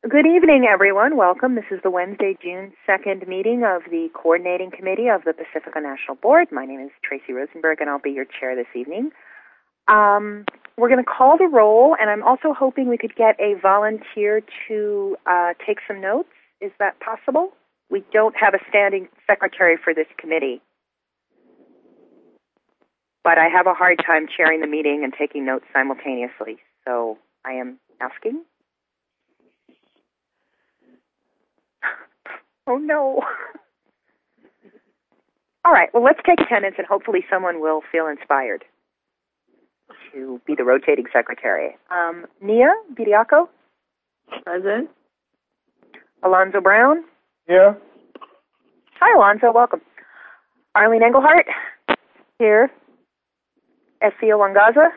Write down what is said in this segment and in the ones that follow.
Good evening, everyone. Welcome. This is the Wednesday, June 2nd meeting of the Coordinating Committee of the Pacifica National Board. My name is Tracy Rosenberg, and I'll be your chair this evening. We're going to call the roll, and I'm also hoping we could get a volunteer to take some notes. Is that possible? We don't have a standing secretary for this committee, but I have a hard time chairing the meeting and taking notes simultaneously, so I am asking. Oh, no. All right, well, let's take attendance, and hopefully someone will feel inspired to be the rotating secretary. Nia Biriaco? Present. Alonzo Brown? Here. Hi, Alonzo. Welcome. Arlene Engelhardt? Here. Essia Wangaza?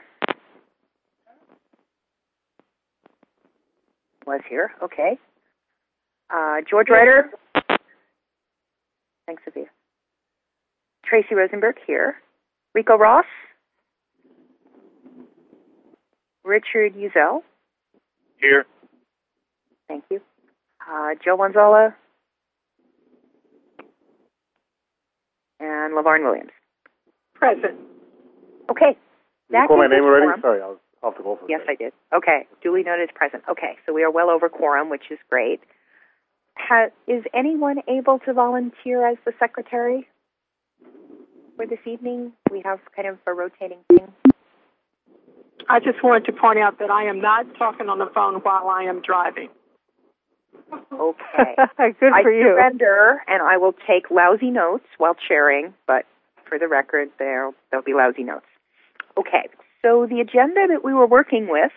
Was here. Okay. George Ryder? Thanks, Sophia. Tracy Rosenberg here. Rico Ross? Richard Uzel? Here. Thank you. Joe Wanzala? And LaVarn Williams? Present. Okay. Did you call my name already? Sorry, I'll have to go for it. Yes, I did. Okay. Duly noted as present. Okay, so we are well over quorum, which is great. Is anyone able to volunteer as the secretary for this evening? We have kind of a rotating thing. I just wanted to point out that I am not talking on the phone while I am driving. Okay. Good for you. I surrender, and I will take lousy notes while chairing, but for the record, there'll be lousy notes. Okay, so the agenda that we were working with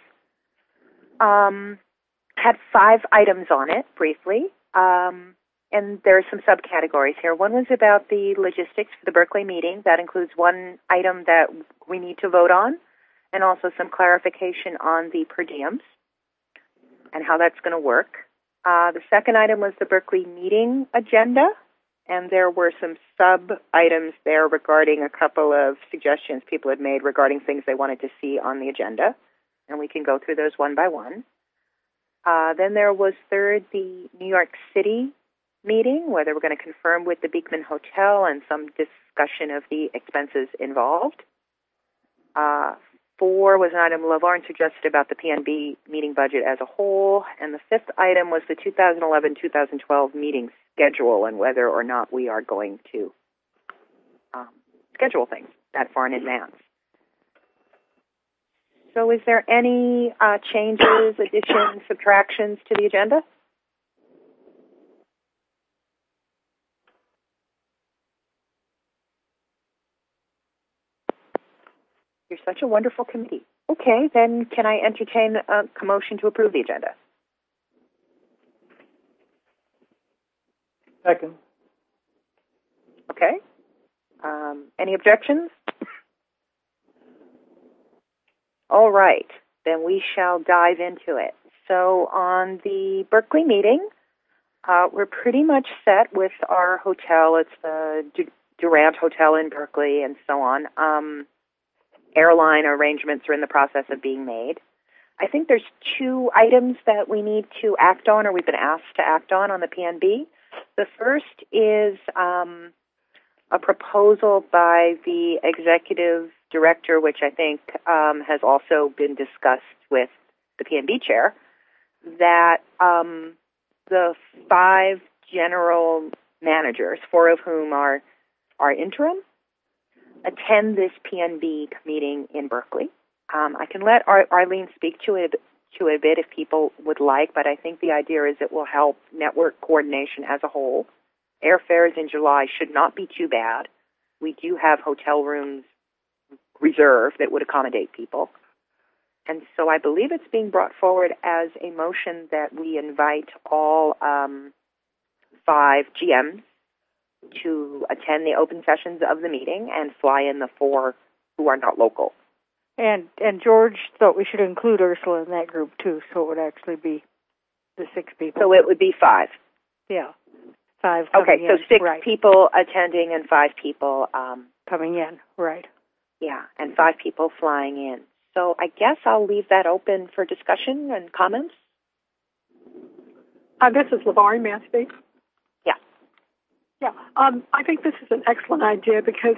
had 5 items on it, briefly. And there are some subcategories here. One was about the logistics for the Berkeley meeting. That includes one item that we need to vote on, and also some clarification on the per diems and how that's going to work. The second item was the Berkeley meeting agenda, and there were some sub-items there regarding a couple of suggestions people had made regarding things they wanted to see on the agenda, and we can go through those one by one. Then there was third, the New York City meeting, where they were going to confirm with the Beekman Hotel and some discussion of the expenses involved. 4 was an item LaVarn suggested about the PNB meeting budget as a whole. And the 5th item was the 2011-2012 meeting schedule and whether or not we are going to schedule things that far in advance. So is there any changes, additions, subtractions to the agenda? You're such a wonderful committee. Okay, then can I entertain a motion to approve the agenda? Second. Okay. Any objections? All right, then we shall dive into it. So on the Berkeley meeting, we're pretty much set with our hotel. It's the Durant Hotel in Berkeley and so on. Airline arrangements are in the process of being made. I think there's 2 items that we need to act on, or we've been asked to act on the PNB. The first is a proposal by the executive director, which I think has also been discussed with the PNB chair, that the 5 general managers, 4 of whom are interim, attend this PNB meeting in Berkeley. I can let Arlene speak to it a bit if people would like, but I think the idea is it will help network coordination as a whole. Airfares in July should not be too bad. We do have hotel rooms reserved that would accommodate people. And so I believe it's being brought forward as a motion that we invite all 5 GMs to attend the open sessions of the meeting and fly in the 4 who are not local. And George thought we should include Ursula in that group too, so it would actually be the 6 people. So it would be 5. Yeah, 5. Okay, so 6 right. people attending and 5 people coming in, right? Yeah, and 5 people flying in. So I guess I'll leave that open for discussion and comments. This is LaVar. May I speak? Yeah. Yeah. I think this is an excellent idea because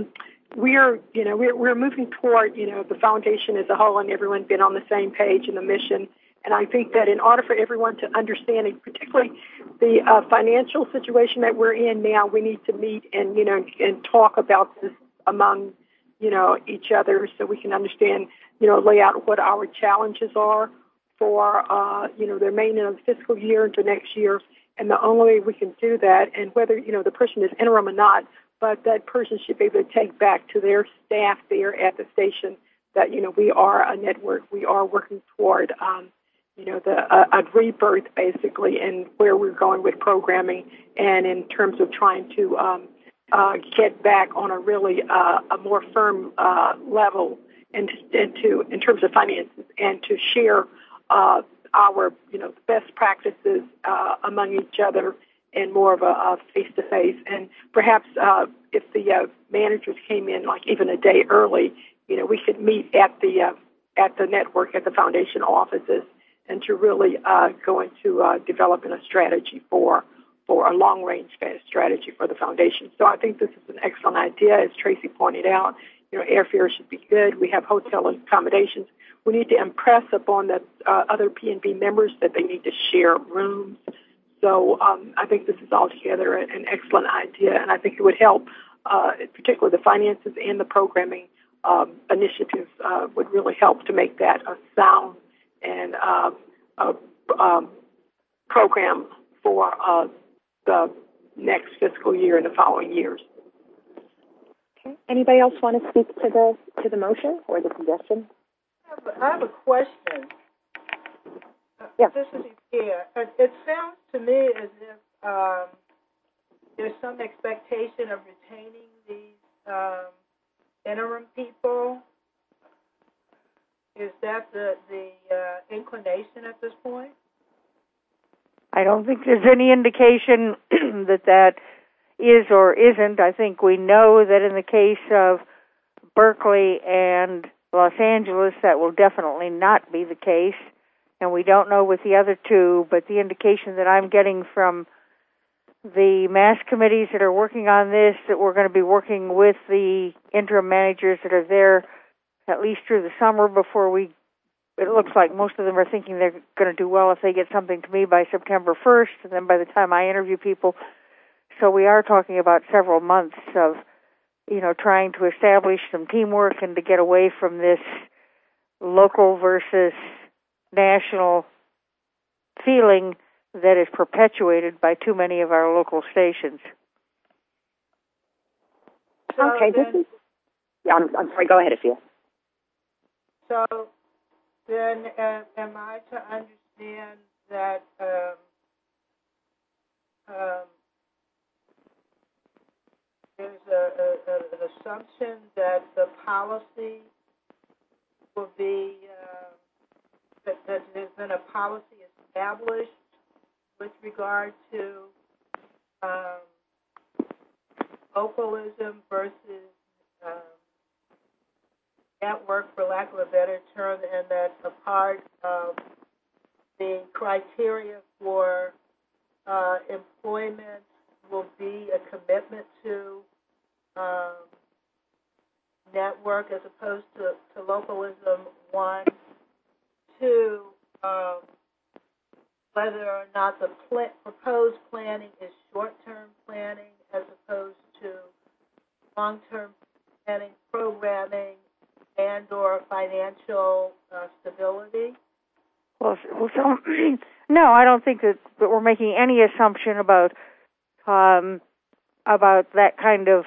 we're moving toward, the foundation as a whole and everyone being on the same page in the mission. And I think that in order for everyone to understand, and particularly the financial situation that we're in now, we need to meet and talk about this among, each other so we can understand, lay out what our challenges are for, the remainder of the fiscal year into next year. And the only way we can do that, and whether, the person is interim or not, but that person should be able to take back to their staff there at the station that, we are a network. We are working toward, a rebirth, basically, and where we're going with programming and in terms of trying to get back on a really a more firm level and in terms of finances and to share our, best practices among each other and more of a face-to-face. And perhaps if the managers came in like even a day early, we could meet at the network, at the foundation offices, and to really go into developing a strategy for a long-range strategy for the foundation. So I think this is an excellent idea. As Tracy pointed out, airfare should be good. We have hotel accommodations. We need to impress upon the other PNB members that they need to share rooms. So I think this is altogether an excellent idea, and I think it would help, particularly the finances and the programming initiatives would really help to make that a sound and program for the next fiscal year and the following years. Okay. Anybody else want to speak to the motion or the suggestion? I have a question. Yeah. This is here. It sounds to me as if there's some expectation of retaining these interim people. Is that the inclination at this point? I don't think there's any indication that is or isn't. I think we know that in the case of Berkeley and Los Angeles, that will definitely not be the case. And we don't know with the other two, but the indication that I'm getting from the mass committees that are working on this, that we're going to be working with the interim managers that are there at least through the summer before it looks like most of them are thinking they're going to do well if they get something to me by September 1st, and then by the time I interview people. So we are talking about several months of, trying to establish some teamwork and to get away from this local versus national feeling that is perpetuated by too many of our local stations. So okay, then, this is... Yeah, I'm sorry, go ahead, Afia. So then am I to understand that there's an assumption that the policy will be, that there's been a policy established with regard to localism versus network, for lack of a better term, and that a part of the criteria for employment will be a commitment to network as opposed to localism, 1. 2, whether or not the proposed planning is short-term planning as opposed to long-term planning, programming, and or financial stability? Well, so, no, I don't think that we're making any assumption about that kind of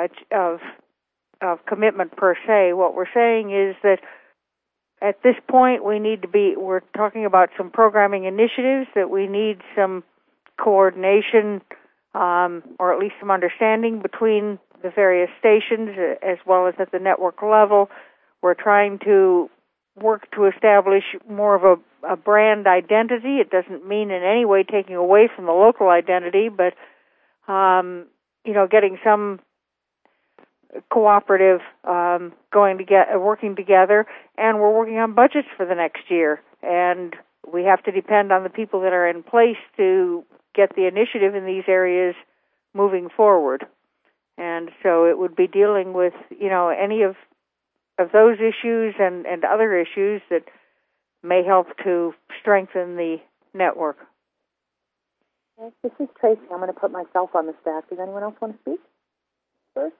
commitment per se. What we're saying is that at this point we're talking about some programming initiatives that we need some coordination or at least some understanding between the various stations as well as at the network level. We're trying to work to establish more of a brand identity. It doesn't mean in any way taking away from the local identity, but getting some cooperative working together, and we're working on budgets for the next year. And we have to depend on the people that are in place to get the initiative in these areas moving forward. And so it would be dealing with, any of those issues and other issues that may help to strengthen the network. This is Tracy. I'm going to put myself on the stack. Does anyone else want to speak first?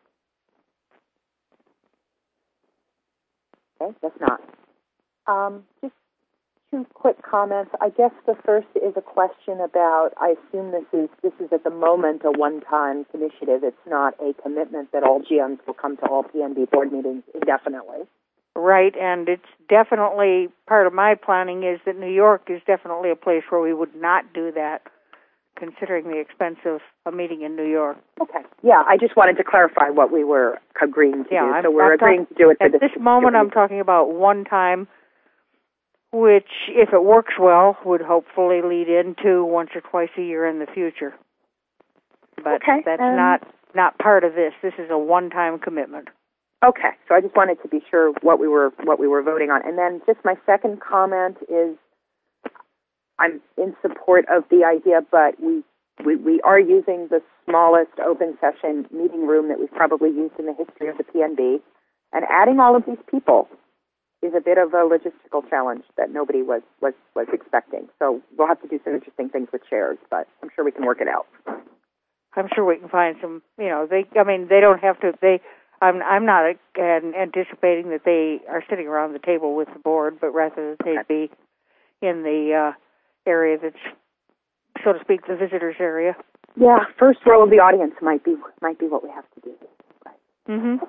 Okay, guess not. Just two quick comments. I guess the first is a question about, I assume this is at the moment a one-time initiative. It's not a commitment that all GMs will come to all PNB board meetings indefinitely. Right, and it's definitely part of my planning is that New York is definitely a place where we would not do that, considering the expense of a meeting in New York. Okay. Yeah, I just wanted to clarify what we were agreeing to do. So we're agreeing to do it for at this moment. I'm talking about one time, which, if it works well, would hopefully lead into once or twice a year in the future. But that's not part of this. This is a one-time commitment. Okay, so I just wanted to be sure what we were voting on. And then just my second comment is I'm in support of the idea, but we are using the smallest open session meeting room that we've probably used in the history of the PNB, and adding all of these people is a bit of a logistical challenge that nobody was expecting. So we'll have to do some interesting things with chairs, but I'm sure we can work it out. I'm sure we can find some, they don't have to, I'm not anticipating that they are sitting around the table with the board, but rather that they'd be in the area that's, so to speak, the visitors area. Yeah, first row of the audience might be what we have to do. Right. Mm-hmm.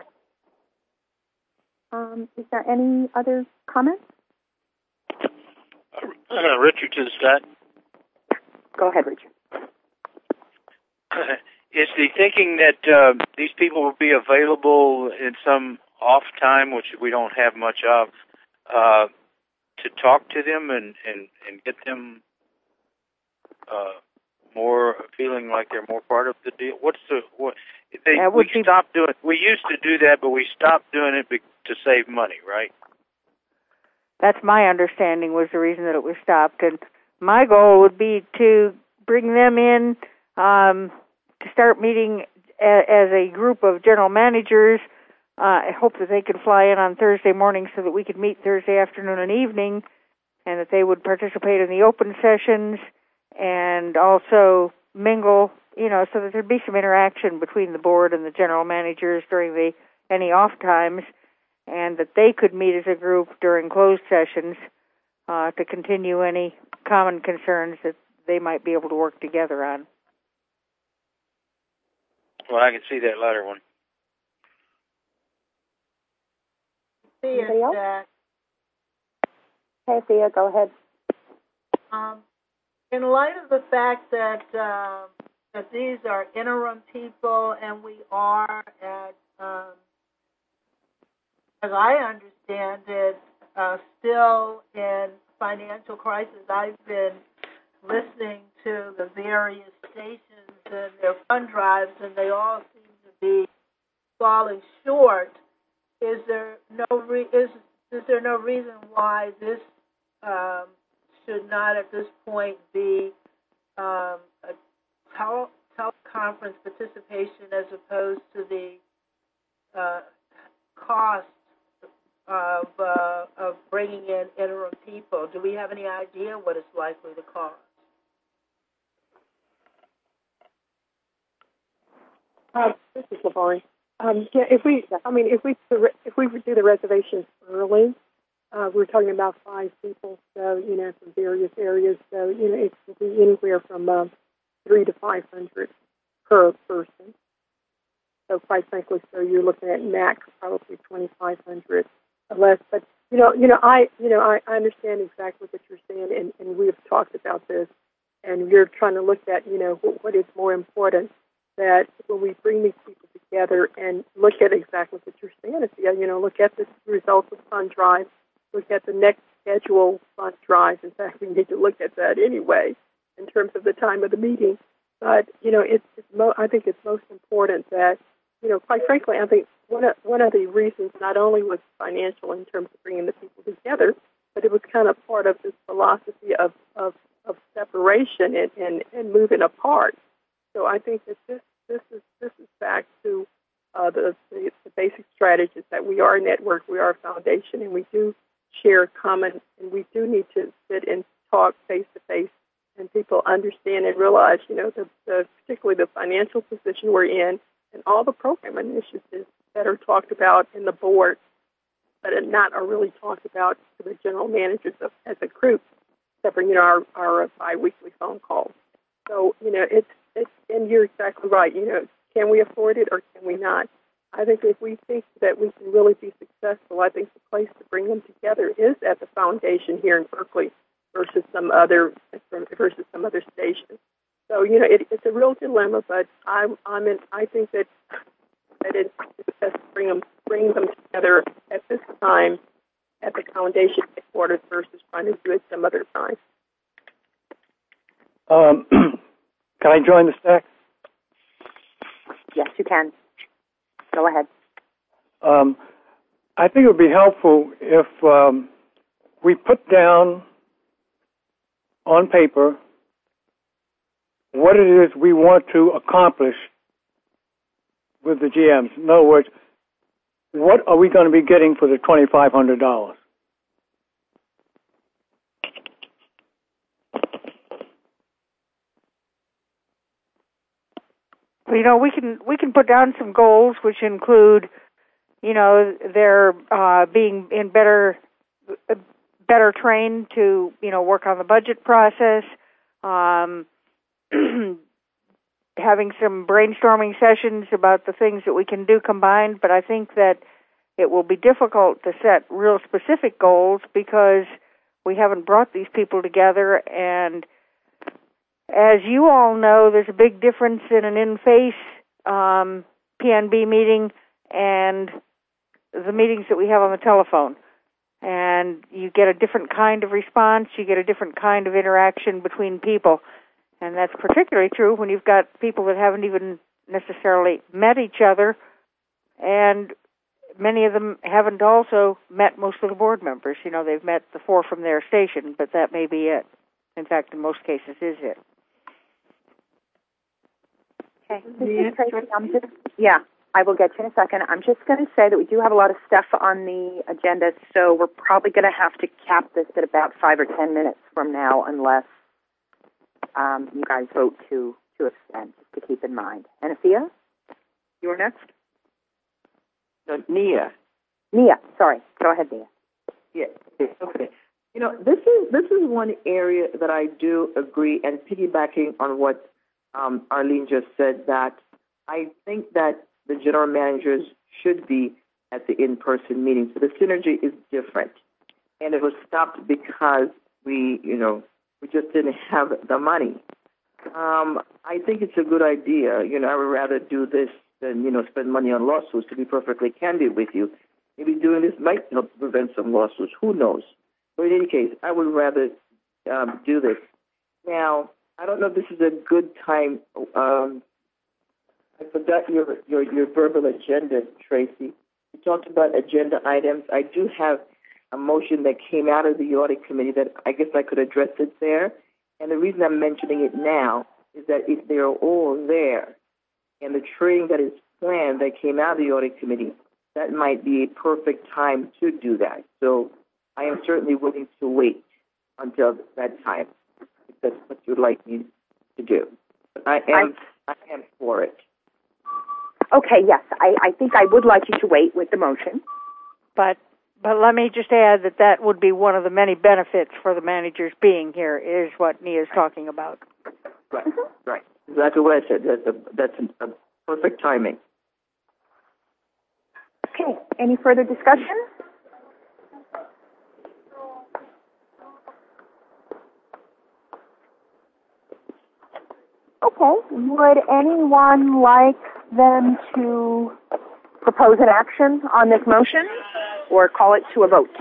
Is there any other comments? Richard to the stat. Go ahead, Richard. Is the thinking that these people will be available in some off time, which we don't have much of, to talk to them and get them more feeling like they're more part of the deal? Stopped doing. We used to do that, but we stopped doing it to save money, right? That's my understanding was the reason that it was stopped. And my goal would be to bring them in to start meeting as a group of general managers. I hope that they could fly in on Thursday morning so that we could meet Thursday afternoon and evening, and that they would participate in the open sessions and also mingle, so that there'd be some interaction between the board and the general managers during any off times, and that they could meet as a group during closed sessions to continue any common concerns that they might be able to work together on. Well, I can see that latter one. Anybody else? Hey, Thea, go ahead. In light of the fact that these are interim people, and we are at, as I understand it, still in financial crisis. I've been listening to the various stations and their fund drives, and they all seem to be falling short. Is there no reason why this should not at this point be a teleconference participation as opposed to the cost of bringing in interim people? Do we have any idea what it's likely to cost? This is Laverne. If we do the reservations early, we're talking about 5 people, so from various areas. So it could be anywhere from 300 to 500 per person. So quite frankly, so you're looking at max probably 2,500 or less. But I understand exactly what you're saying, and we have talked about this, and you're trying to look at what is more important. That when we bring these people together and look at exactly what you're saying, look at the results of fund drive, look at the next schedule fund drive. In fact, we need to look at that anyway in terms of the time of the meeting. But I think it's most important that quite frankly, I think one of the reasons not only was financial in terms of bringing the people together, but it was kind of part of this philosophy of separation and moving apart. So I think that this is back to the basic strategies that we are a network, we are a foundation, and we do share common, and we do need to sit and talk face to face, and people understand and realize, particularly the financial position we're in, and all the program initiatives that are talked about in the board, but are really talked about to the general managers as a group, except for our biweekly phone calls. So it's and you're exactly right. Can we afford it or can we not? I think if we think that we can really be successful, I think the place to bring them together is at the foundation here in Berkeley versus some other stations. So it's a real dilemma, but I think that it's best to bring them together at this time at the foundation headquarters versus trying to do it some other time. Can I join the stack? Yes, you can. Go ahead. I think it would be helpful if we put down on paper what it is we want to accomplish with the GMs. In other words, what are we going to be getting for the $2,500? We can put down some goals, which include, their being in better trained to, work on the budget process, having some brainstorming sessions about the things that we can do combined. But I think that it will be difficult to set real specific goals because we haven't brought these people together. And as you all know, there's a big difference in an in-face PNB meeting and the meetings that we have on the telephone. And you get a different kind of response, you get a different kind of interaction between people. And that's particularly true when you've got people that haven't even necessarily met each other, and many of them haven't also met most of the board members. They've met the four from their station, but that may be it. In fact, in most cases, is it. Okay. I will get you in a second. I'm just going to say that we do have a lot of stuff on the agenda, so we're probably going to have to cap this at about 5 or 10 minutes from now, unless you guys vote to extend, just to keep in mind. Anafia, you were next? No, Nia, sorry. Go ahead, Nia. Yeah, okay. This is one area that I do agree, and piggybacking on what Arlene just said, that I think that the general managers should be at the in-person meetings. So the synergy is different. And it was stopped because we just didn't have the money. I think it's a good idea. I would rather do this than, spend money on lawsuits, to be perfectly candid with you. Maybe doing this might help prevent some lawsuits. Who knows? But in any case, I would rather do this. Now, I don't know if this is a good time. I forgot your verbal agenda, Tracy. You talked about agenda items. I do have a motion that came out of the audit committee that I guess I could address it there. And the reason I'm mentioning it now is that if they're all there and the training that is planned that came out of the audit committee, that might be a perfect time to do that. So I am certainly willing to wait until that time, if that's what you'd like me to do. But I am for it. Okay, yes. I think I would like you to wait with the motion. But let me just add that would be one of the many benefits for the managers being here, is what Nia's talking about. Right, right. Exactly what I said. That's a perfect timing. Okay. Any further discussion? Okay. Would anyone like them to propose an action on this motion or call it to a vote?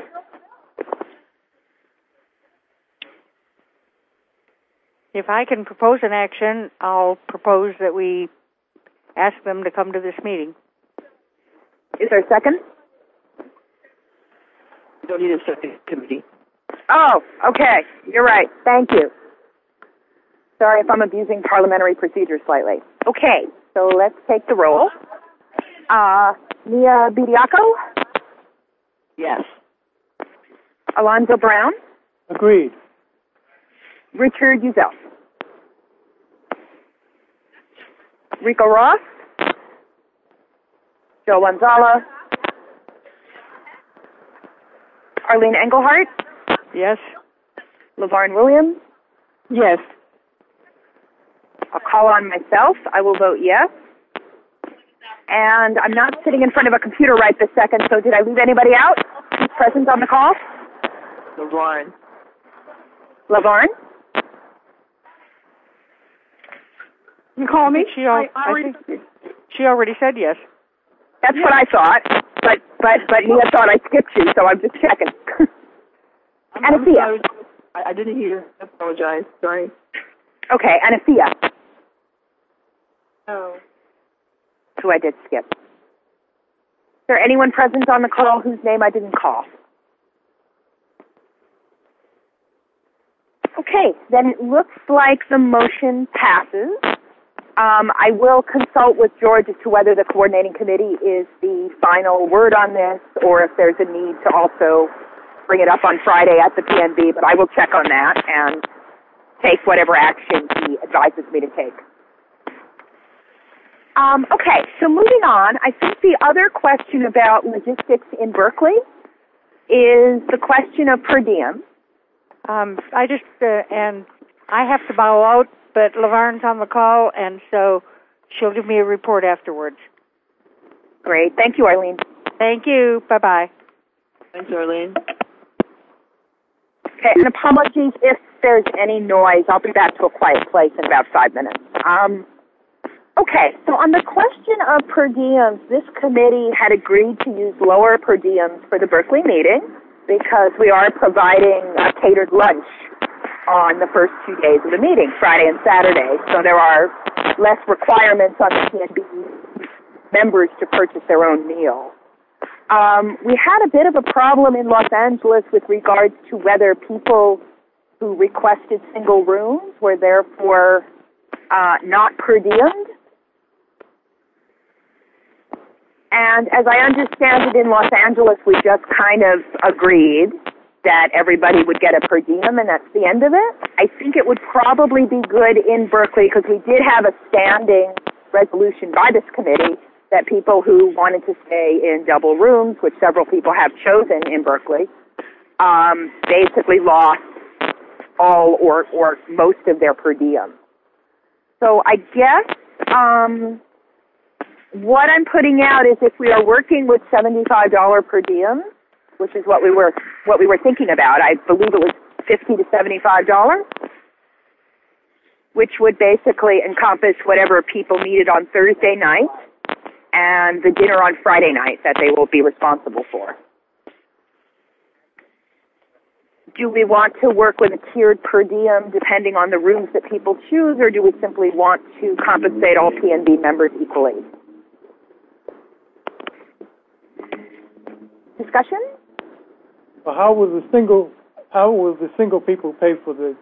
If I can propose an action, I'll propose that we ask them to come to this meeting. Is there a second? You don't need a second committee. Oh, okay. You're right. Thank you. Sorry if I'm abusing parliamentary procedure slightly. Okay, so let's take the roll. Nia Bediaco? Yes. Alonzo Brown? Agreed. Richard Uzel? Rico Ross? Joe Lanzala? Arlene Engelhardt? Yes. LaVarn Williams? Yes. I'll call on myself. I will vote yes. And I'm not sitting in front of a computer right this second, so did I leave anybody out who's present on the call? LaVarn. LaVarn? You call me? She already said yes. That's what I thought, but Nia thought I skipped you, so I'm just checking. Anafia. I didn't hear. I apologize. Sorry. Okay, Anafia. No. Who I did skip. Is there anyone present on the call whose name I didn't call? Okay, then it looks like the motion passes. I will consult with George as to whether the coordinating committee is the final word on this or if there's a need to also bring it up on Friday at the PNB, but I will check on that and take whatever action he advises me to take. Okay, so moving on, I think the other question about logistics in Berkeley is the question of per diem. I just, and I have to bow out, but LaVarn's on the call, and so she'll give me a report afterwards. Great. Thank you, Arlene. Thank you. Bye-bye. Thanks, Arlene. Okay, and apologies if there's any noise. I'll be back to a quiet place in about 5 minutes. Okay, so on the question of per diems, this committee had agreed to use lower per diems for the Berkeley meeting because we are providing a catered lunch on the first 2 days of the meeting, Friday and Saturday. So there are less requirements on the PNB members to purchase their own meal. We had a bit of a problem in Los Angeles with regards to whether people who requested single rooms were therefore not per diemed. And as I understand it in Los Angeles, we just kind of agreed that everybody would get a per diem, and that's the end of it. I think it would probably be good in Berkeley because we did have a standing resolution by this committee that people who wanted to stay in double rooms, which several people have chosen in Berkeley, basically lost all or most of their per diem. So I guess what I'm putting out is if we are working with $75 per diem, which is what we were thinking about, I believe it was $50 to $75, which would basically encompass whatever people needed on Thursday night and the dinner on Friday night that they will be responsible for. Do we want to work with a tiered per diem depending on the rooms that people choose, or do we simply want to compensate all PNB members equally? Discussion? Well, how will the single people pay for the?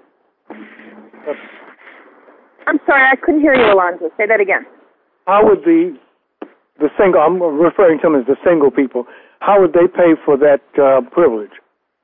I'm sorry, I couldn't hear you, Alonzo. Say that again. How would the single? I'm referring to them as the single people. How would they pay for that privilege?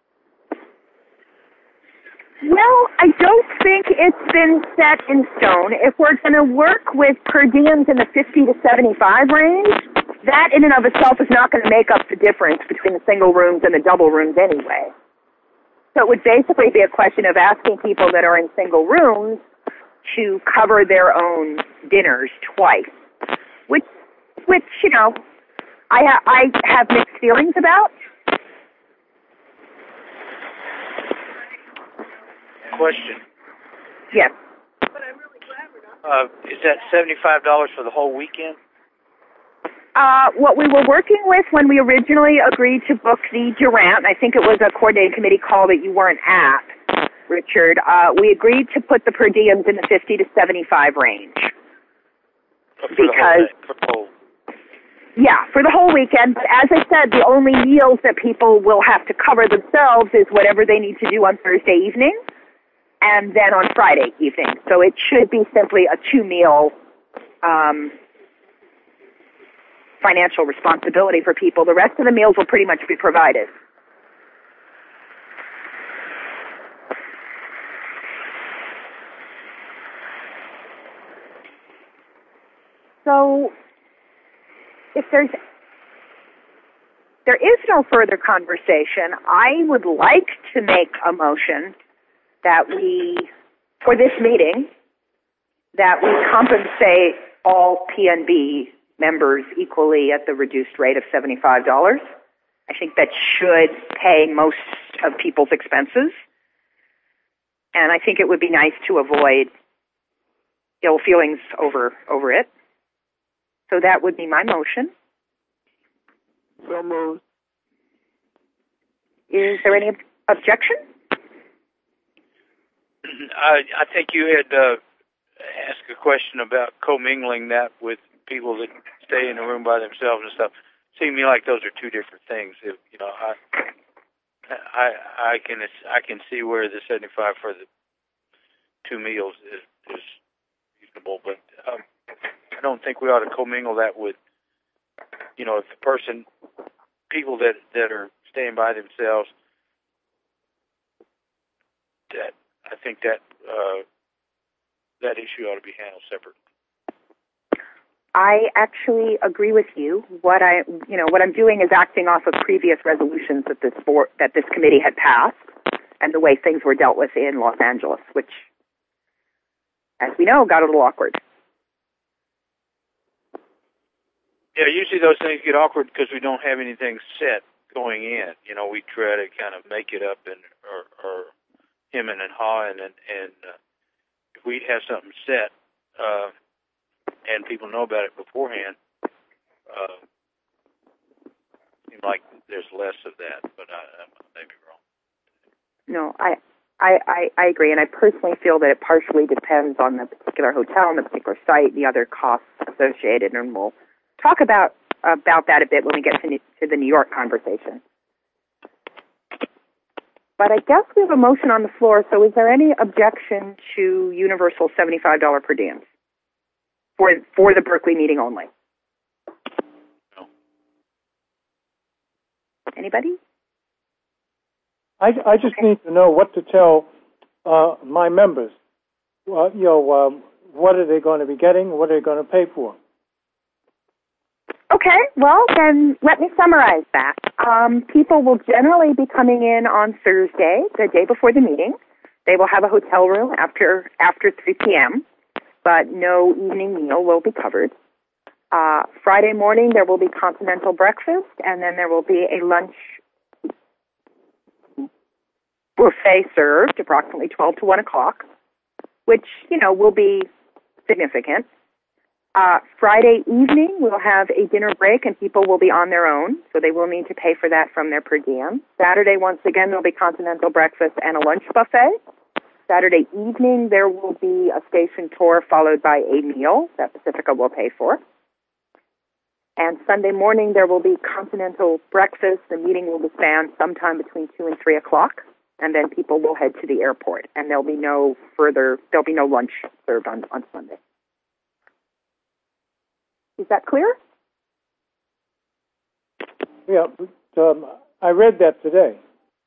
Well, I don't think it's been set in stone. If we're going to work with per diems in the 50 to 75 range, that in and of itself is not going to make up the difference between the single rooms and the double rooms anyway. So it would basically be a question of asking people that are in single rooms to cover their own dinners twice, which you know, I have mixed feelings about. Question. Yes. Is that $75 for the whole weekend? What we were working with when we originally agreed to book the Durant, I think it was a coordinating committee call that you weren't at, Richard, we agreed to put the per diems in the 50 to 75 range. Yeah, for the whole weekend. But as I said, the only meals that people will have to cover themselves is whatever they need to do on Thursday evening and then on Friday evening. So it should be simply a 2-meal financial responsibility for people. The rest of the meals will pretty much be provided. So if there is no further conversation, I would like to make a motion that we, for this meeting, that we compensate all PNB members equally at the reduced rate of $75. I think that should pay most of people's expenses. And I think it would be nice to avoid ill feelings over it. So that would be my motion. So moved. Is there any objection? I think you had asked a question about commingling that with people that stay in a room by themselves and stuff. Seems to me like those are two different things. I can see where the 75 for the 2 meals is reasonable, but I don't think we ought to commingle that with, if the people that are staying by themselves. That I think that issue ought to be handled separately. I actually agree with you. What I'm doing is acting off of previous resolutions that this committee had passed, and the way things were dealt with in Los Angeles, which, as we know, got a little awkward. Yeah, usually those things get awkward because we don't have anything set going in. We try to kind of make it up or hemming and hawing, and if we have something set and people know about it beforehand, seems like there's less of that, but I may be wrong. No, I agree, and I personally feel that it partially depends on the particular hotel and the particular site, the other costs associated, and we'll talk about that a bit when we get to the New York conversation. But I guess we have a motion on the floor, so is there any objection to universal $75 per diem for the Berkeley meeting only? No. Anybody? I just need to know what to tell my members. What are they going to be getting? What are they going to pay for? Okay, well, then let me summarize that. People will generally be coming in on Thursday, the day before the meeting. They will have a hotel room after 3 p.m., but no evening meal will be covered. Friday morning, there will be continental breakfast, and then there will be a lunch buffet served approximately 12 to 1 o'clock, which, will be significant. Friday evening, we'll have a dinner break, and people will be on their own, so they will need to pay for that from their per diem. Saturday, once again, there'll be continental breakfast and a lunch buffet. Saturday evening, there will be a station tour followed by a meal that Pacifica will pay for. And Sunday morning, there will be continental breakfast. The meeting will be spanned sometime between 2 and 3 o'clock, and then people will head to the airport, and there'll be no lunch served on Sunday. Is that clear? Yeah, I read that today.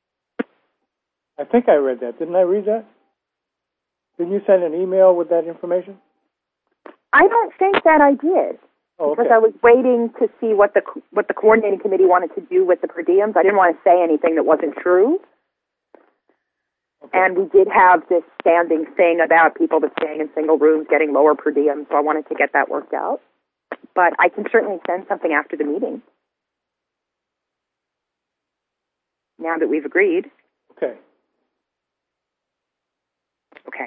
I think I read that. Didn't I read that? Didn't you send an email with that information? I don't think that I did. Oh, okay. Because I was waiting to see what the coordinating committee wanted to do with the per diems. I didn't want to say anything that wasn't true. Okay. And we did have this standing thing about people that staying in single rooms getting lower per diem, so I wanted to get that worked out. But I can certainly send something after the meeting, now that we've agreed. Okay. Okay.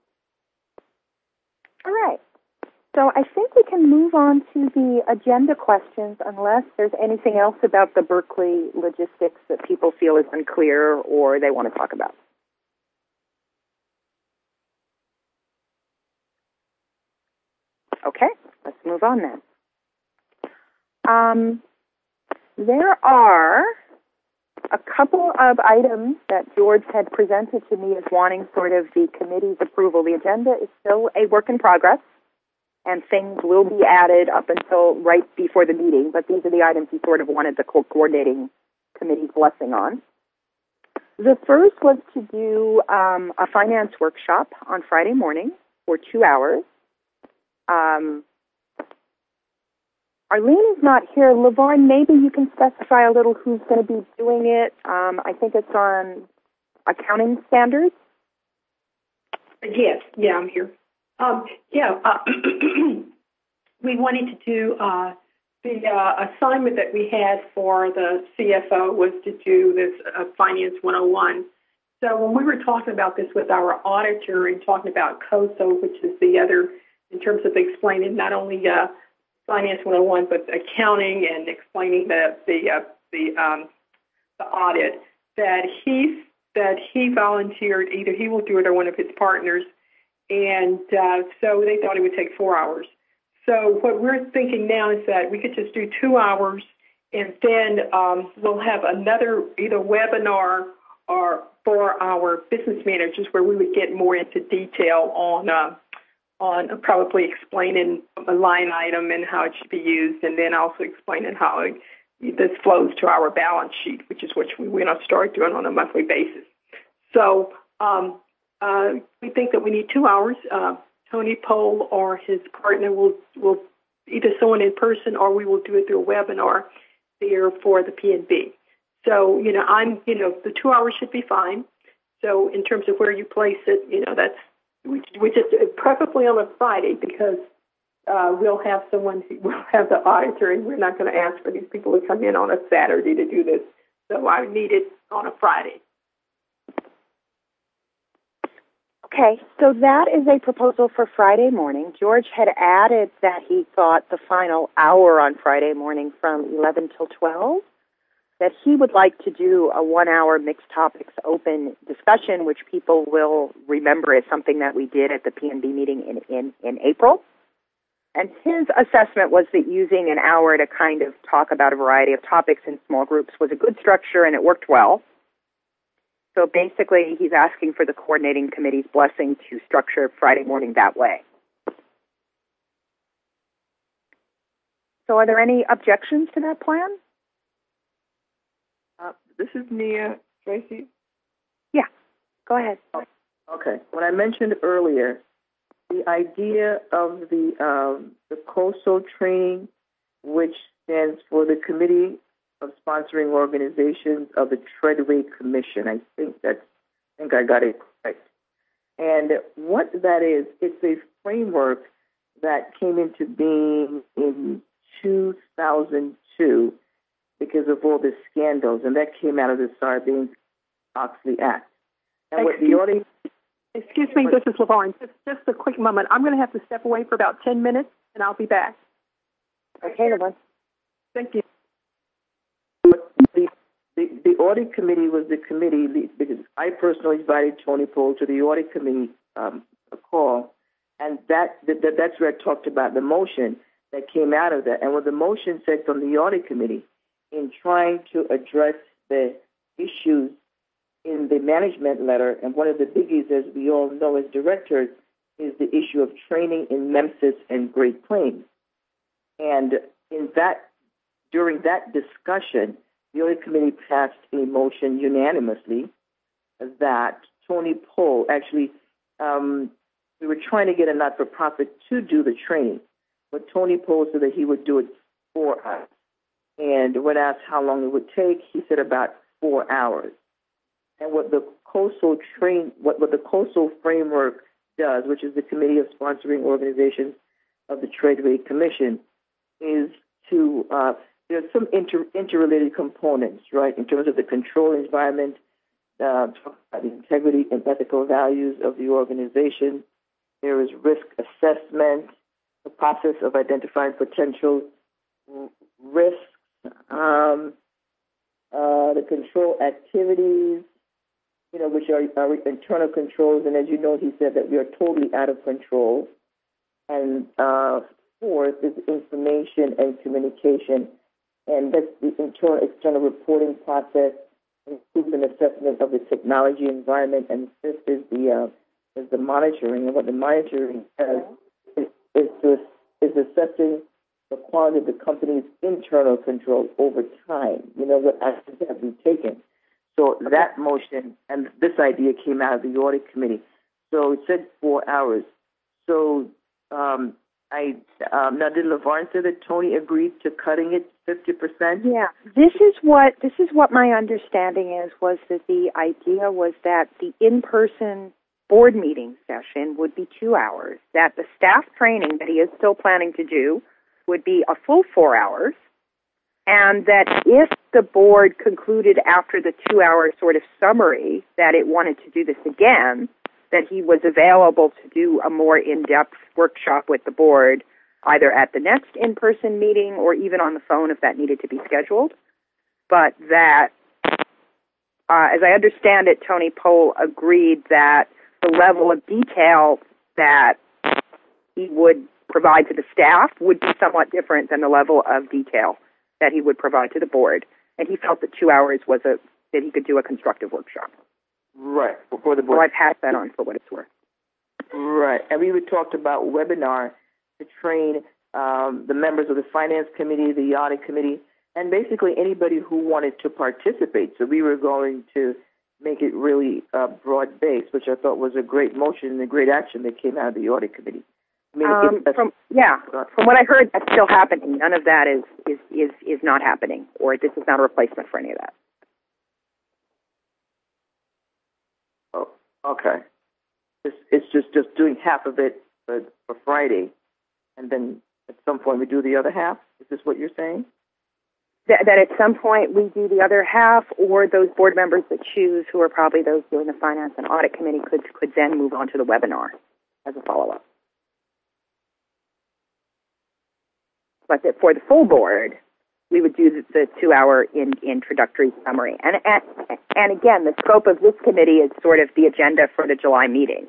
All right. So I think we can move on to the agenda questions unless there's anything else about the Berkeley logistics that people feel is unclear or they want to talk about. Okay, let's move on then. There are a couple of items that George had presented to me as wanting sort of the committee's approval. The agenda is still a work in progress, and things will be added up until right before the meeting, but these are the items he sort of wanted the coordinating committee's blessing on. The first was to do a finance workshop on Friday morning for 2 hours. Arlene is not here. LaVarn, maybe you can specify a little who's going to be doing it. I think it's on accounting standards. Yes, yeah, I'm here. We wanted to do the assignment that we had for the CFO was to do this Finance 101. So when we were talking about this with our auditor and talking about COSO, which is the other, in terms of explaining not only Finance 101, but accounting and explaining the audit, that he volunteered, either he will do it or one of his partners, and so they thought it would take 4 hours. So what we're thinking now is that we could just do 2 hours, and then we'll have another either webinar or for our business managers where we would get more into detail on probably explaining a line item and how it should be used, and then also explaining how this flows to our balance sheet, which is what we're going to start doing on a monthly basis. So we think that we need 2 hours. Tony Pohl or his partner will either someone in person or we will do it through a webinar there for the P&B. So, the 2 hours should be fine. So in terms of where you place it, that's, we just preferably on a Friday because we'll have the auditor, and we're not going to ask for these people to come in on a Saturday to do this. So I need it on a Friday. Okay, so that is a proposal for Friday morning. George had added that he thought the final hour on Friday morning from 11 till 12, that he would like to do a 1 hour mixed topics open discussion, which people will remember as something that we did at the P&B meeting in April. And his assessment was that using an hour to kind of talk about a variety of topics in small groups was a good structure and it worked well. So basically, he's asking for the coordinating committee's blessing to structure Friday morning that way. So are there any objections to that plan? This is Nia, Tracy. Yeah, go ahead. Okay. When I mentioned earlier, the idea of the COSO training, which stands for the Committee of Sponsoring Organizations of the Treadway Commission. I think I got it correct. And what that is, it's a framework that came into being in 2002 because of all the scandals, and that came out of the Sarbanes-Oxley Act. And what the audience... Excuse me, this is LaVarn. Just a quick moment. I'm going to have to step away for about 10 minutes, and I'll be back. Okay, LaVarn. Thank you. The audit committee was the committee, because I personally invited Tony Pohl to the audit committee a call, and that's where I talked about the motion that came out of that. And what the motion said from the audit committee in trying to address the issues in the management letter, and one of the biggies, as we all know as directors, is the issue of training in Memphis and Great Plains. And during that discussion, the audit committee passed a motion unanimously that Tony Pohl, actually, we were trying to get a not-for-profit to do the training, but Tony Pohl said that he would do it for us. And when asked how long it would take, he said about 4 hours. And what the COSO framework does, which is the Committee of Sponsoring Organizations of the Treadway Commission, is to there's some interrelated components, right, in terms of the control environment, the integrity and ethical values of the organization. There is risk assessment, the process of identifying potential risks, the control activities, which are our internal controls. And as you know, he said that we are totally out of control. And fourth is information and communication, and that's the internal external reporting process, includes assessment of the technology environment, and fifth is the monitoring. And what the monitoring does is assessing the quality of the company's internal control over time. What actions have been taken. So that motion and this idea came out of the audit committee. So it said 4 hours. So now did LaVarn say that Tony agreed to cutting it 50%? Yeah, this is what my understanding was that the idea was that the in-person board meeting session would be 2 hours, that the staff training that he is still planning to do would be a full 4 hours, and that if the board concluded after the 2-hour sort of summary that it wanted to do this again, that he was available to do a more in-depth workshop with the board, either at the next in-person meeting or even on the phone if that needed to be scheduled. But that, as I understand it, Tony Pohl agreed that the level of detail that he would provide to the staff would be somewhat different than the level of detail that he would provide to the board. And he felt that 2 hours was that he could do a constructive workshop. Right, before the board. So I passed that on for what it's worth. Right, and we talked about webinar to train the members of the finance committee, the audit committee, and basically anybody who wanted to participate. So we were going to make it really broad-based, which I thought was a great motion and a great action that came out of the audit committee. From what I heard, that's still happening. None of that is not happening, or this is not a replacement for any of that. Oh, okay. It's just doing half of it for Friday, and then at some point we do the other half. Is this what you're saying? That at some point we do the other half, or those board members that choose, who are probably those doing the finance and audit committee, could then move on to the webinar as a follow-up. But for the full board, we would do the 2-hour introductory summary. And again, the scope of this committee is sort of the agenda for the July meeting.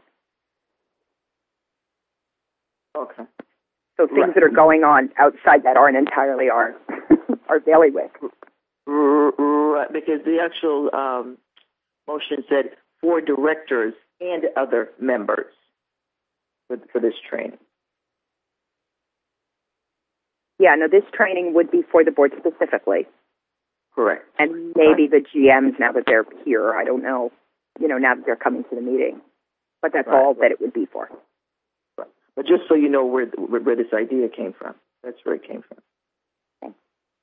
Okay. So things that are going on outside that aren't entirely our bailiwick. Right, because the actual motion said 4 directors and other members for this training. Yeah, no, this training would be for the board specifically. Correct. And maybe the GMs, now that they're here, I don't know, now that they're coming to the meeting. But that's all that it would be for. Right. But just so you know where this idea came from. That's where it came from.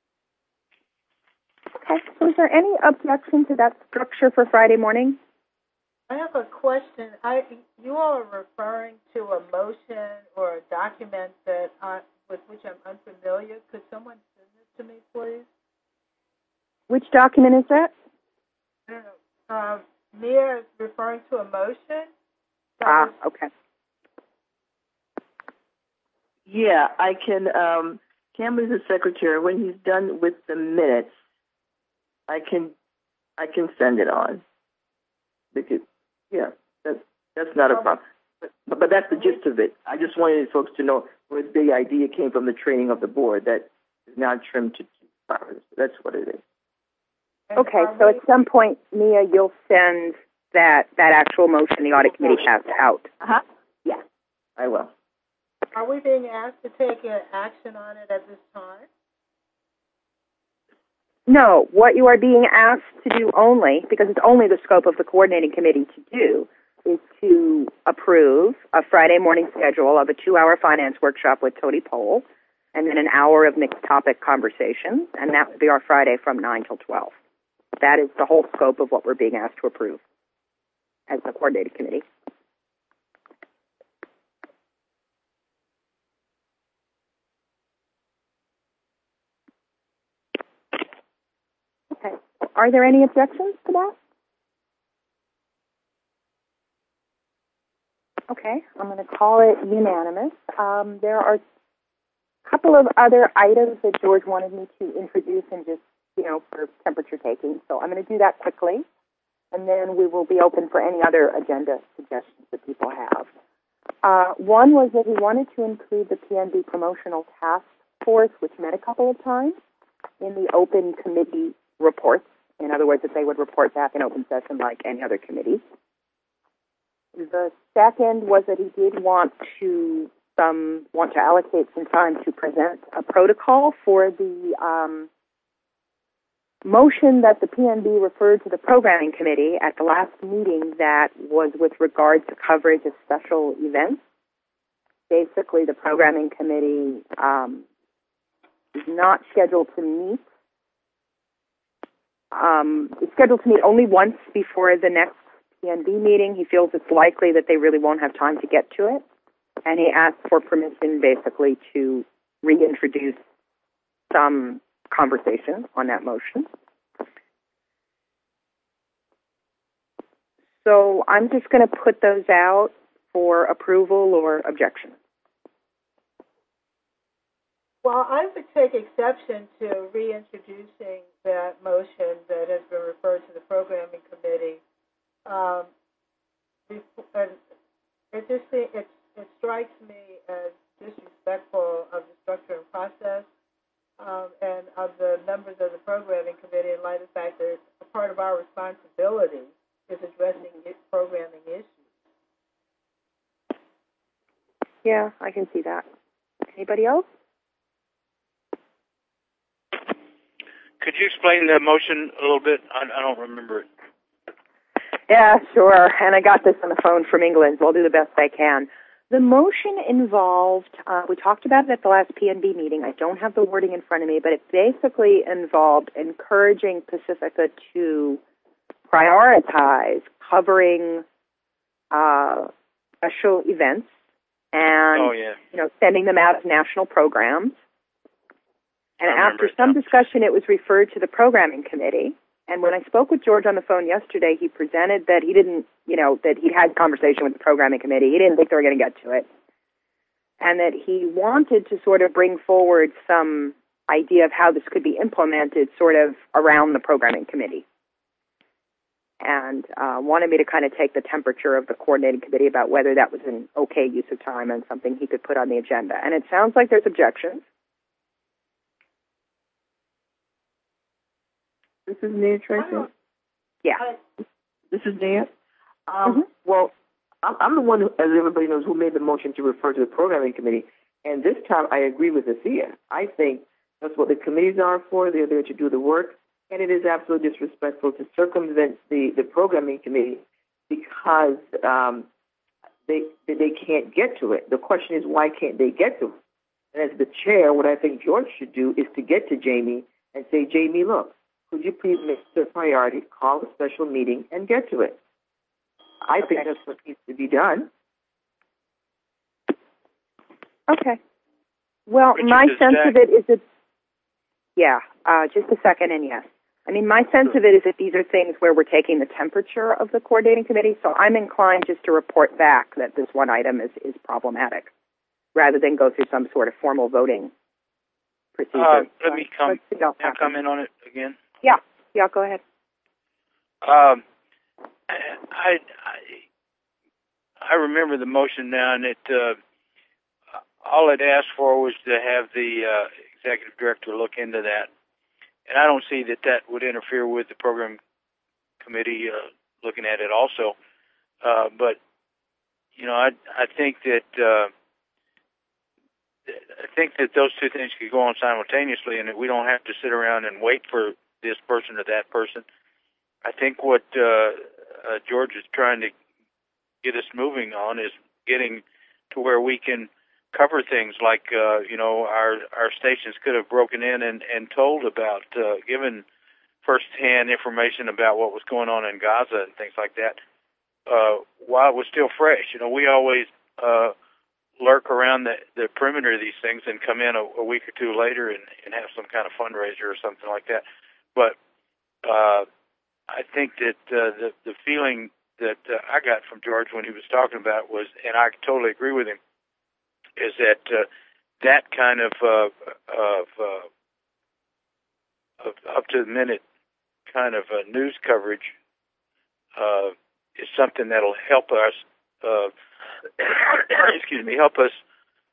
Okay, so is there any objection to that structure for Friday morning? I have a question. You all are referring to a motion or a document that with which I'm unfamiliar. Could someone send this to me, please? Which document is that? I don't know. Mia is referring to a motion. Okay. Yeah, I can. Campbell is the secretary. When he's done with the minutes, I can send it on. Because that's not a problem. But that's the gist of it. I just wanted folks to know where the idea came from, the training of the board that is now trimmed to 2 hours. That's what it is. Okay, so at some point, Mia, you'll send that actual motion the audit committee has out. Uh-huh. Yeah, I will. Are we being asked to take action on it at this time? No, what you are being asked to do only, because it's only the scope of the coordinating committee to do, is to approve a Friday morning schedule of a 2-hour finance workshop with Tony Pohl, and then an hour of mixed topic conversations, and that would be our Friday from 9 till 12. That is the whole scope of what we're being asked to approve as the coordinating committee. Okay. Are there any objections to that? Okay, I'm going to call it unanimous. There are a couple of other items that George wanted me to introduce and just, for temperature taking. So I'm going to do that quickly, and then we will be open for any other agenda suggestions that people have. One was that he wanted to include the PNB promotional task force, which met a couple of times, in the open committee reports. In other words, that they would report back in open session like any other committee. The second was that he did want to allocate some time to present a protocol for the motion that the PNB referred to the programming committee at the last meeting that was with regard to coverage of special events. Basically, the programming committee is not scheduled to meet. It's scheduled to meet only once before the next PNB meeting. He feels it's likely that they really won't have time to get to it. And he asked for permission, basically, to reintroduce some conversation on that motion. So I'm just going to put those out for approval or objection. Well, I would take exception to reintroducing that motion that has been referred to the programming committee. It strikes me as disrespectful of the structure and process and of the members of the programming committee in light of the fact that a part of our responsibility is addressing programming issues. Yeah, I can see that. Anybody else? Could you explain the motion a little bit? I don't remember it. Yeah, sure. And I got this on the phone from England, so I'll do the best I can. The motion involved, we talked about it at the last PNB meeting. I don't have the wording in front of me, but it basically involved encouraging Pacifica to prioritize covering special events and sending them out as national programs. And after some discussion, it was referred to the programming committee. And when I spoke with George on the phone yesterday, he presented that he didn't, that he'd had conversation with the programming committee. He didn't think they were going to get to it. And that he wanted to sort of bring forward some idea of how this could be implemented sort of around the programming committee. And wanted me to kind of take the temperature of the coordinating committee about whether that was an okay use of time and something he could put on the agenda. And it sounds like there's objections. This is Nia Tracy. Yeah. This is Nia. Well, I'm the one, as everybody knows, who made the motion to refer to the programming committee. And this time I agree with Athea. I think that's what the committees are for. They're there to do the work. And it is absolutely disrespectful to circumvent the programming committee because they can't get to it. The question is, why can't they get to it? And as the chair, what I think George should do is to get to Jamie and say, Jamie, look, could you please make it a priority, call a special meeting, and get to it? I think that's what needs to be done. Okay. Well, my sense of it is that, just a second, and yes. I mean, my sense of it is that these are things where we're taking the temperature of the coordinating committee, so I'm inclined just to report back that this one item is problematic, rather than go through some sort of formal voting procedure. Let me comment on it again. Yeah, go ahead. I remember the motion now, and it all it asked for was to have the executive director look into that. And I don't see that would interfere with the program committee looking at it also. But, I think that those two things could go on simultaneously, and that we don't have to sit around and wait for this person or that person. I think what George is trying to get us moving on is getting to where we can cover things like, our stations could have broken in and told about, given first-hand information about what was going on in Gaza and things like that, while it was still fresh. We always lurk around the perimeter of these things and come in a week or two later and have some kind of fundraiser or something like that. But I think that the feeling that I got from George when he was talking about was, and I totally agree with him, is that that kind of up-to-the-minute kind of news coverage is something that'll help us excuse me, help us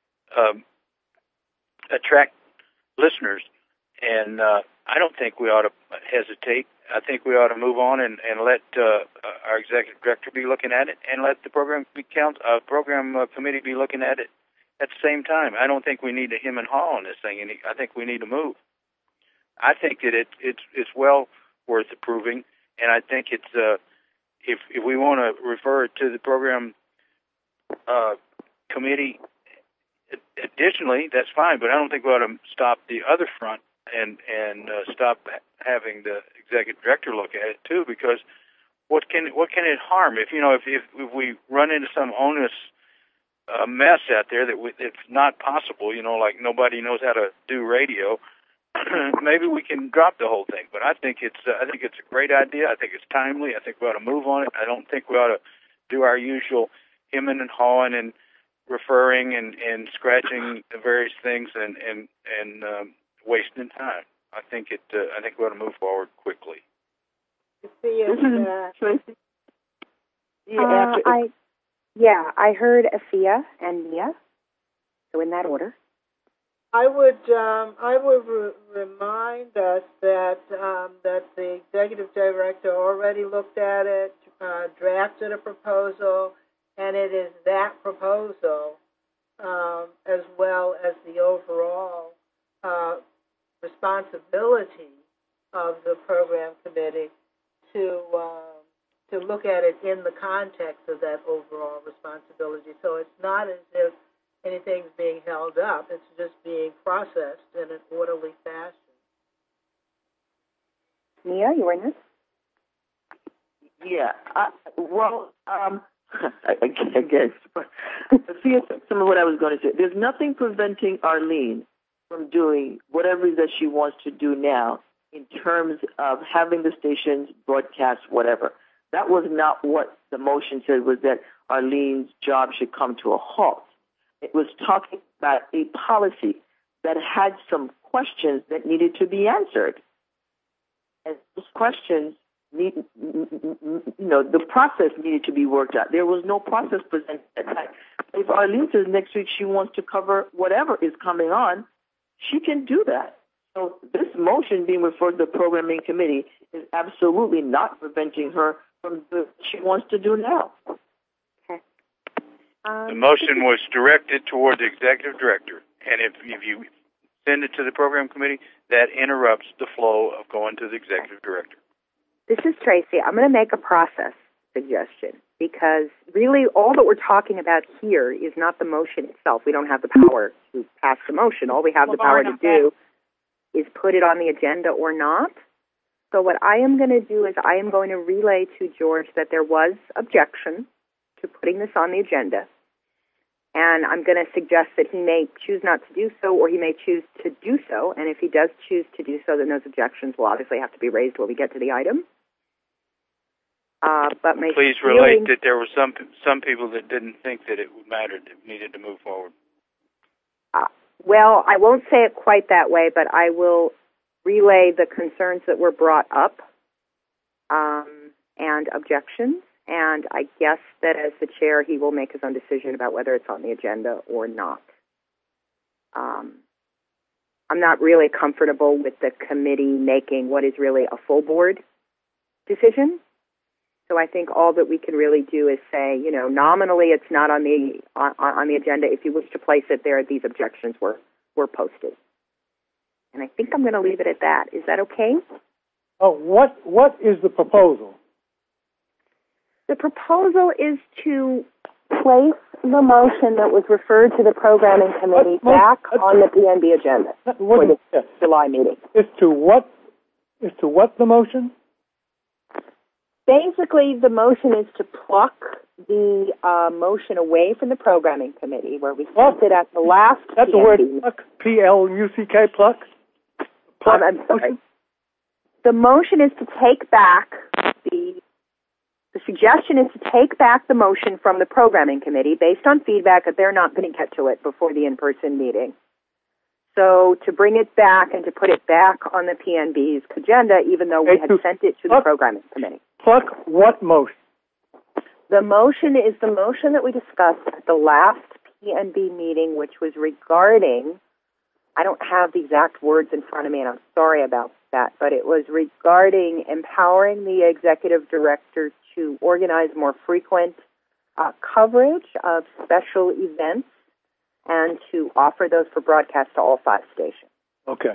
attract listeners. And I don't think we ought to hesitate. I think we ought to move on and let our executive director be looking at it, and let the program committee be looking at it at the same time. I don't think we need to hem and haw on this thing, and I think we need to move. I think that it's well worth approving, and I think it's if we want to refer it to the program committee additionally, that's fine, but I don't think we ought to stop the other front and stop having the executive director look at it too, because what can it harm if we run into some onerous mess out there that it's not possible, like nobody knows how to do radio, maybe we can drop the whole thing. But I think it's a great idea. I think it's timely. I think we ought to move on it. I don't think we ought to do our usual hemming and hawing and referring and scratching the various things and wasting time. I think we ought to move forward quickly. Tracy. I heard Afia and Mia. So in that order. I would remind us that the executive director already looked at it, drafted a proposal, and it is that proposal as well as the overall responsibility of the program committee to look at it in the context of that overall responsibility. So it's not as if anything's being held up. It's just being processed in an orderly fashion. Mia, you were in this? Yeah. I guess. See, some of what I was going to say. There's nothing preventing Arlene from doing whatever it is that she wants to do now in terms of having the stations broadcast whatever. That was not what the motion said, was that Arlene's job should come to a halt. It was talking about a policy that had some questions that needed to be answered. And those questions the process needed to be worked out. There was no process presented at that time. If Arlene says next week she wants to cover whatever is coming on, she can do that. So this motion being referred to the programming committee is absolutely not preventing her from doing what she wants to do now. Okay. The motion was directed toward the executive director, and if you send it to the program committee, that interrupts the flow of going to the executive director. This is Tracy. I'm going to make a process suggestion, because really all that we're talking about here is not the motion itself. We don't have the power to pass the motion. All we have the power to do is put it on the agenda or not. So what I am going to do is I am going to relay to George that there was objection to putting this on the agenda. And I'm going to suggest that he may choose not to do so, or he may choose to do so. And if he does choose to do so, then those objections will obviously have to be raised when we get to the item. But please relate that there were some people that didn't think that it mattered, that needed to move forward. Well, I won't say it quite that way, but I will relay the concerns that were brought up and objections. And I guess that as the chair, he will make his own decision about whether it's on the agenda or not. I'm not really comfortable with the committee making what is really a full board decision. So I think all that we can really do is say, nominally it's not on the agenda. If you wish to place it there, these objections were posted. And I think I'm going to leave it at that. Is that okay? Oh, what is the proposal? The proposal is to place the motion that was referred to the programming committee back on the PNB agenda for the July meeting. As to what the motion? Basically, the motion is to pluck the motion away from the programming committee, where we sent it at the last PNB. That's the word pluck, P-L-U-C-K, pluck? I'm sorry. The motion is to take back the suggestion is to take back the motion from the programming committee based on feedback that they're not going to get to it before the in-person meeting. So to bring it back and to put it back on the PNB's agenda, even though we had sent it to the programming committee. Pluck what motion? The motion is the motion that we discussed at the last PNB meeting, which was regarding, I don't have the exact words in front of me, and I'm sorry about that, but it was regarding empowering the executive director to organize more frequent coverage of special events and to offer those for broadcast to all 5 stations. Okay.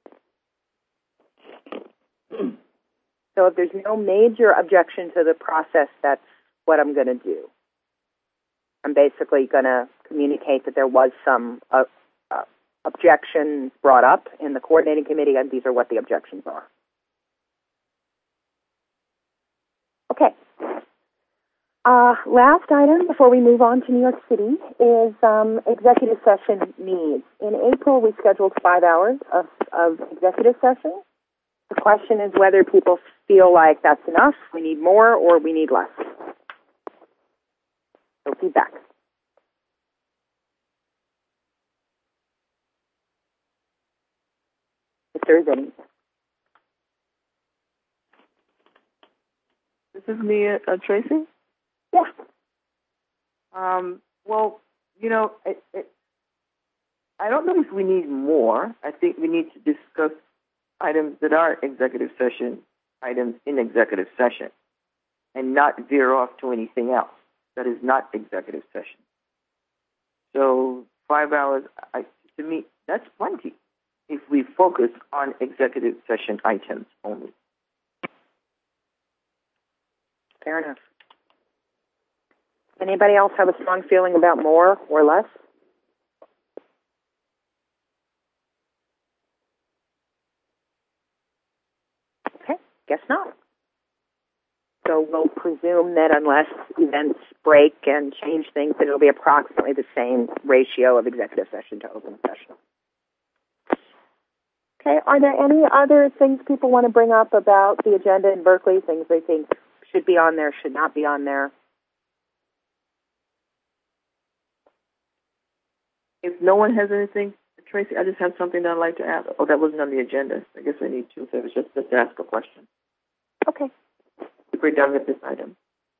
So if there's no major objection to the process, that's what I'm going to do. I'm basically going to communicate that there was some objections brought up in the coordinating committee, and these are what the objections are. Okay. Last item before we move on to New York City is executive session needs. In April, we scheduled 5 hours of executive session. The question is whether people feel like that's enough, we need more, or we need less. So feedback. If there is any. This is me, Tracy? Yeah. Well, I don't know if we need more. I think we need to discuss items that are executive session items in executive session and not veer off to anything else that is not executive session. So 5 hours, to me, that's plenty if we focus on executive session items only. Fair enough. Anybody else have a strong feeling about more or less? Okay, guess not. So we'll presume that unless events break and change things, that it'll be approximately the same ratio of executive session to open session. Okay, are there any other things people want to bring up about the agenda in Berkeley, things they think should be on there, should not be on there? If no one has anything, Tracy, I just have something that I'd like to add. Oh, that wasn't on the agenda. I guess I need to. So it was just to ask a question. Okay. If we're done with this item.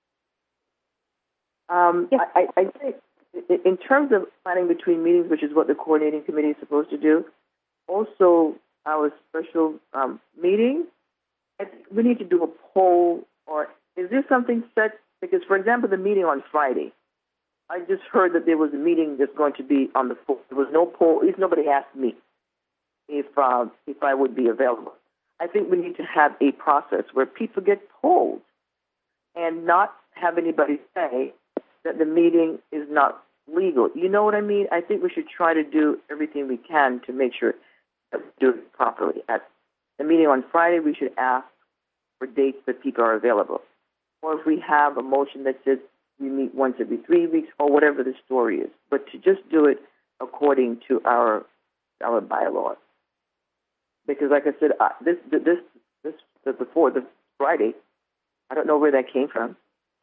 Yes. I think in terms of planning between meetings, which is what the coordinating committee is supposed to do, also our special meeting, I think we need to do a poll, or is there something set? Because, for example, the meeting on Friday, I just heard that there was a meeting that's going to be on the 4th. There was no poll. At least nobody asked me if I would be available. I think we need to have a process where people get polled and not have anybody say that the meeting is not legal. You know what I mean? I think we should try to do everything we can to make sure that we do it properly. At the meeting on Friday, we should ask for dates that people are available. Or if we have a motion that says we meet once every 3 weeks, or whatever the story is, but to just do it according to our bylaws. Because, like I said, before the Friday, I don't know where that came from.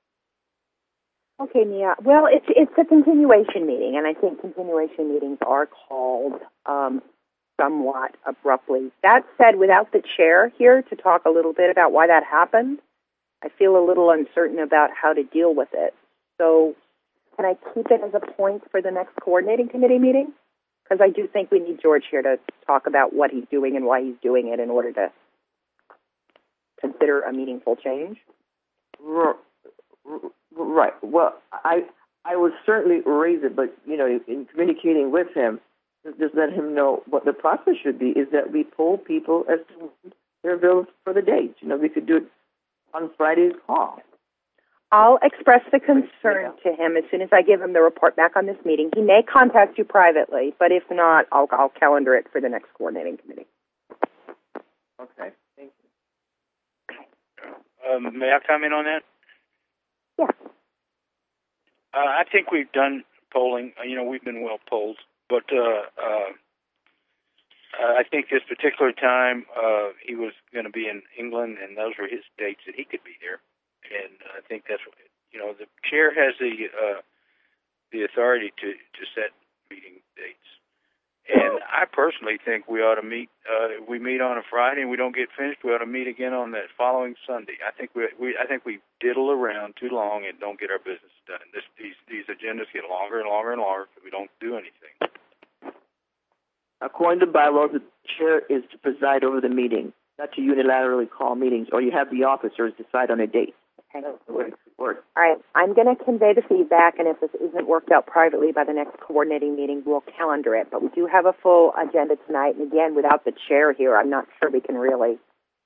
Okay, Mia. Well, it's a continuation meeting, and I think continuation meetings are called somewhat abruptly. That said, without the chair here to talk a little bit about why that happened, I feel a little uncertain about how to deal with it. So can I keep it as a point for the next coordinating committee meeting? Because I do think we need George here to talk about what he's doing and why he's doing it in order to consider a meaningful change. Right. Well, I would certainly raise it, but, in communicating with him, just let him know what the process should be, is that we poll people as to when they're available for the date. We could do it on Friday's call. I'll express the concern to him as soon as I give him the report back on this meeting. He may contact you privately, but if not, I'll calendar it for the next coordinating committee. Okay, thank you. Okay. May I comment on that? Yeah. I think we've done polling. We've been well polled, but I think this particular time he was going to be in England, and those were his dates that he could be there. And I think that's what the chair has the authority to set meeting dates. And I personally think we ought to meet. We meet on a Friday and we don't get finished. We ought to meet again on that following Sunday. I think we diddle around too long and don't get our business done. These agendas get longer and longer and longer because we don't do anything. According to bylaws, the chair is to preside over the meeting, not to unilaterally call meetings, or you have the officers decide on a date. Okay. All right. I'm going to convey the feedback, and if this isn't worked out privately by the next coordinating meeting, we'll calendar it. But we do have a full agenda tonight, and again, without the chair here, I'm not sure we can really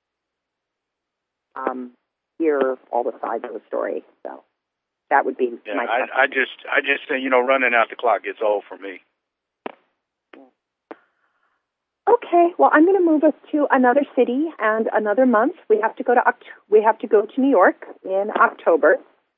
hear all the sides of the story. So that would be my question. I just think, running out the clock gets old for me. Okay, well, I'm going to move us to another city and another month. We have to go to New York in October.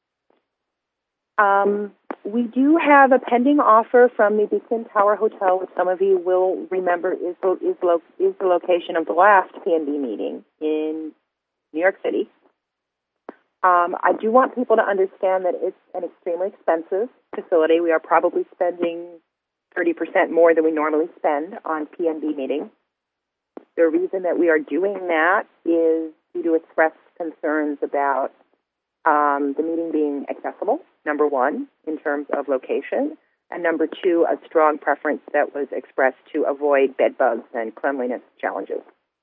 We do have a pending offer from the Beacon Tower Hotel, which some of you will remember is the location of the last PNB meeting in New York City. I do want people to understand that it's an extremely expensive facility. We are probably spending 30% more than we normally spend on PNB meetings. The reason that we are doing that is due to express concerns about the meeting being accessible, number one, in terms of location, and number two, a strong preference that was expressed to avoid bed bugs and cleanliness challenges.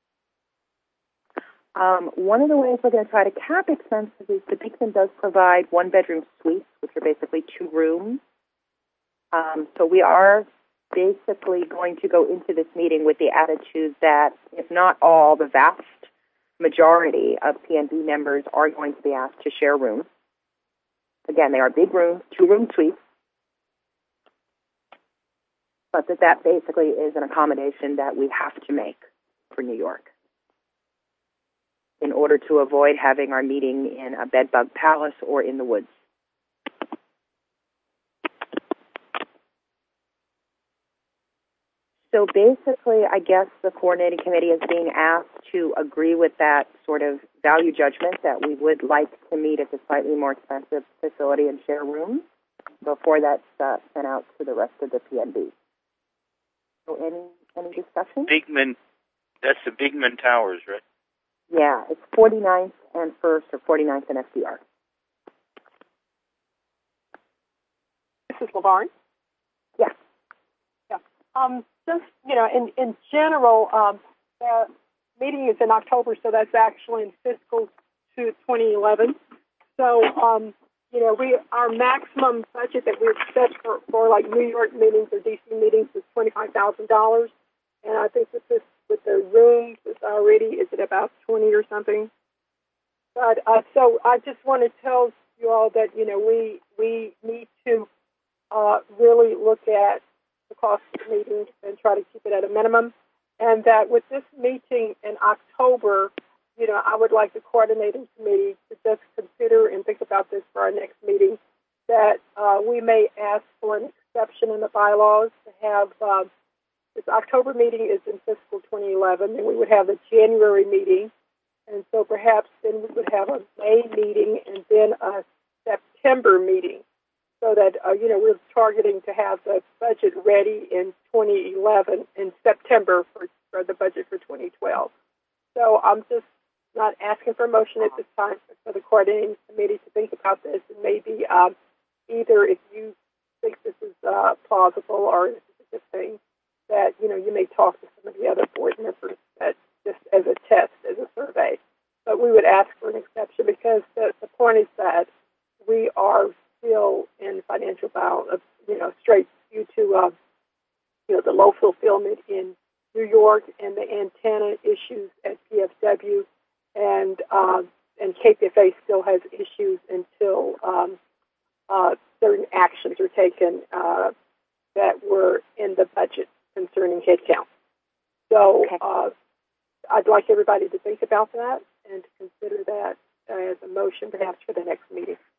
One of the ways we're going to try to cap expenses is the Beacon does provide one-bedroom suites, which are basically 2 rooms. So we are basically going to go into this meeting with the attitude that, if not all, the vast majority of PNB members are going to be asked to share rooms. Again, they are big rooms, 2-room suites, but that basically is an accommodation that we have to make for New York in order to avoid having our meeting in a bedbug palace or in the woods. So basically, I guess the coordinating committee is being asked to agree with that sort of value judgment that we would like to meet at the slightly more expensive facility and share rooms before that's sent out to the rest of the PNB. So any discussion? Beekman, that's the Beekman Towers, right? Yeah, it's 49th and 1st, or 49th and FDR. This is LaVarn. Yes. Yeah. Just, in general, the meeting is in October, so that's actually in fiscal 2011. So, our maximum budget that we've set for like New York meetings or DC meetings is $25,000. And I think with the rooms, it's already, is it about 20 or something? But, so I just want to tell you all that, we need to really look at the cost of the meeting and try to keep it at a minimum. And that with this meeting in October, I would like the coordinating committee to just consider and think about this for our next meeting, that we may ask for an exception in the bylaws to have this October meeting is in fiscal 2011, and we would have a January meeting. And so perhaps then we would have a May meeting and then a September meeting, so that, we're targeting to have the budget ready in 2011 in September for the budget for 2012. So I'm just not asking for a motion at this time for the coordinating committee to think about this, and maybe either if you think this is plausible or this is a good thing, that, you may talk to some of the other board members that just as a test, as a survey. But we would ask for an exception because the point is that we are still in financial bound of, straight due to, the low fulfillment in New York and the antenna issues at PFW, and KPFA still has issues until certain actions are taken that were in the budget concerning headcount. So okay. I'd like everybody to think about that and to consider that as a motion perhaps for the next meeting.